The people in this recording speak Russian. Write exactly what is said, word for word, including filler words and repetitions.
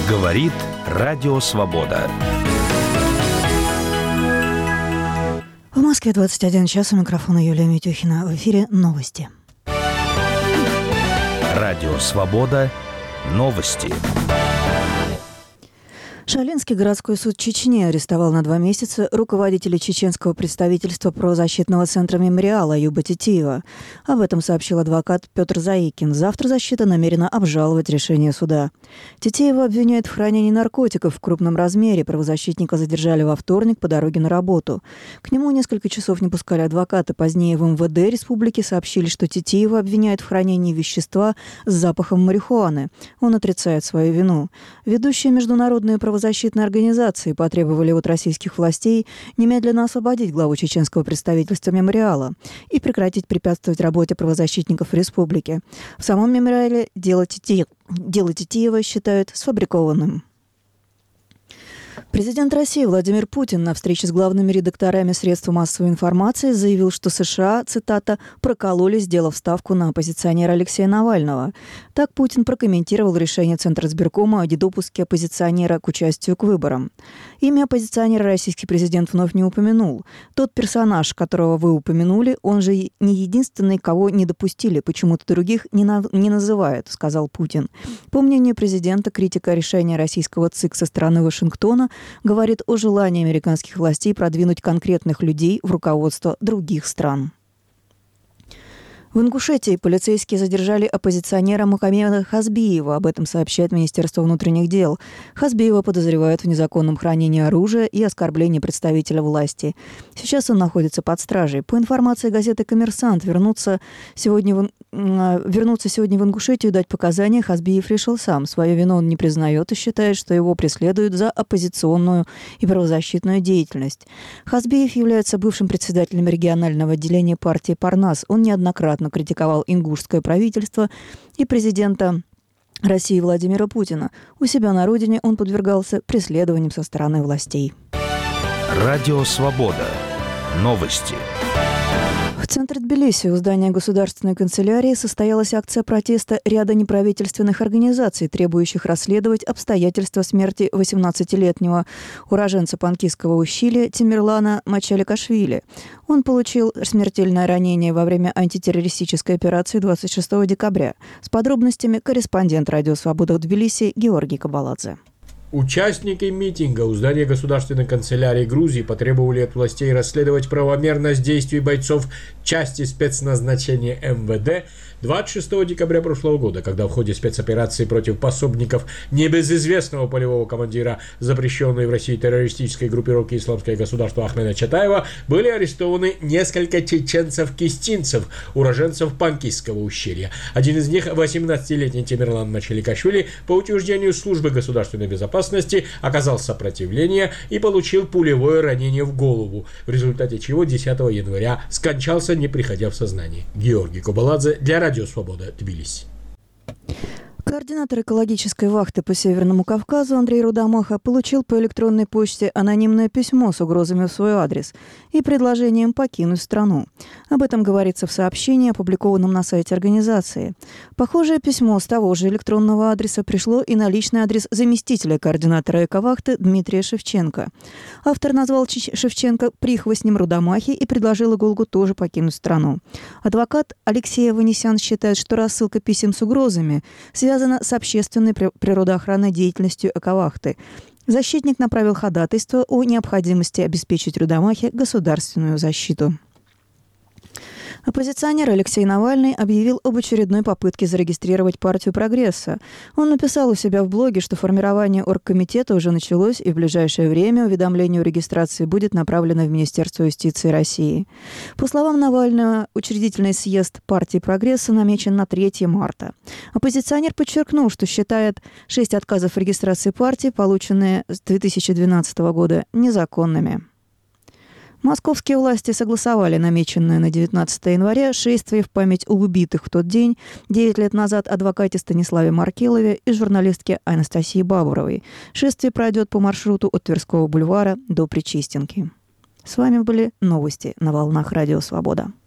Говорит Радио Свобода. В Москве двадцать один час, у микрофона Юлия Митюхина. В эфире новости. Радио Свобода. Новости. Шалинский городской суд Чечни арестовал на два месяца руководителя чеченского представительства правозащитного центра «Мемориал» Аюба Титиева. Об этом сообщил адвокат Петр Заикин. Завтра защита намерена обжаловать решение суда. Титиева обвиняют в хранении наркотиков в крупном размере. Правозащитника задержали во вторник по дороге на работу. К нему несколько часов не пускали адвокаты. Позднее в эм вэ дэ республики сообщили, что Титиева обвиняют в хранении вещества с запахом марихуаны. Он отрицает свою вину. Ведущие международные правозащитные Правозащитные организации потребовали от российских властей немедленно освободить главу чеченского представительства «Мемориала» и прекратить препятствовать работе правозащитников в республике. В самом «Мемориале» дело Титиева, дело Титиева считают сфабрикованным. Президент России Владимир Путин на встрече с главными редакторами средств массовой информации заявил, что США, цитата, «прокололи, сделав ставку на оппозиционера Алексея Навального». Так Путин прокомментировал решение Центризбиркома о недопуске оппозиционера к участию к выборам. Имя оппозиционера российский президент вновь не упомянул. Тот персонаж, которого вы упомянули, он же не единственный, кого не допустили, почему-то других не, на... не называют, сказал Путин. По мнению президента, критика решения российского ЦИК со стороны Вашингтона говорит о желании американских властей продвинуть конкретных людей в руководство других стран. В Ингушетии полицейские задержали оппозиционера Мухаммеда Хазбиева. Об этом сообщает Министерство внутренних дел. Хазбиева подозревают в незаконном хранении оружия и оскорблении представителя власти. Сейчас он находится под стражей. По информации газеты «Коммерсант», вернуться сегодня в, вернуться сегодня в Ингушетию и дать показания Хазбиев решил сам. Свою вину он не признает и считает, что его преследуют за оппозиционную и правозащитную деятельность. Хазбиев является бывшим председателем регионального отделения партии «Парнас». Он неоднократно критиковал ингушское правительство и президента России Владимира Путина. У себя на родине он подвергался преследованиям со стороны властей. Радио Свобода. Новости. В центре Тбилиси у здания Государственной канцелярии состоялась акция протеста ряда неправительственных организаций, требующих расследовать обстоятельства смерти восемнадцатилетнего уроженца Панкисского ущелья Тимирлана Мачаликашвили. Он получил смертельное ранение во время антитеррористической операции двадцать шестого декабря. С подробностями корреспондент «Радио Свобода» в Тбилиси Георгий Кабаладзе. Участники митинга у здания Государственной канцелярии Грузии потребовали от властей расследовать правомерность действий бойцов части спецназначения эм вэ дэ двадцать шестого декабря прошлого года, когда в ходе спецоперации против пособников небезызвестного полевого командира запрещенной в России террористической группировки «Исламское государство» Ахмеда Чатаева были арестованы несколько чеченцев-кистинцев, уроженцев Панкисского ущелья. Один из них, восемнадцатилетний Тимирлан Мачаликашвили, по утверждению службы государственной безопасности, оказал сопротивление и получил пулевое ранение в голову, в результате чего десятого января скончался, не приходя в сознание. Георгий Кабаладзе для Радио Свобода, Тбилиси. Координатор экологической вахты по Северному Кавказу Андрей Рудомаха получил по электронной почте анонимное письмо с угрозами в свой адрес и предложением покинуть страну. Об этом говорится в сообщении, опубликованном на сайте организации. Похожее письмо с того же электронного адреса пришло и на личный адрес заместителя координатора эковахты Дмитрия Шевченко. Автор назвал Шевченко прихвостнем Рудомахи и предложил Игулгу тоже покинуть страну. Адвокат Алексей Аванесян считает, что рассылка писем с угрозами связана связано с общественной природоохранной деятельностью эковахты. Защитник направил ходатайство о необходимости обеспечить Рудомахе государственную защиту. Оппозиционер Алексей Навальный объявил об очередной попытке зарегистрировать партию «Прогресса». Он написал у себя в блоге, что формирование оргкомитета уже началось, и в ближайшее время уведомление о регистрации будет направлено в Министерство юстиции России. По словам Навального, учредительный съезд партии «Прогресса» намечен на третье марта. Оппозиционер подчеркнул, что считает шесть отказов в регистрации партии, полученные с две тысячи двенадцатого года, незаконными. Московские власти согласовали намеченное на девятнадцатое января шествие в память об убитых в тот день девять лет назад адвокате Станиславе Маркелове и журналистке Анастасии Бабуровой. Шествие пройдет по маршруту от Тверского бульвара до Причистенки. С вами были новости на волнах Радио Свобода.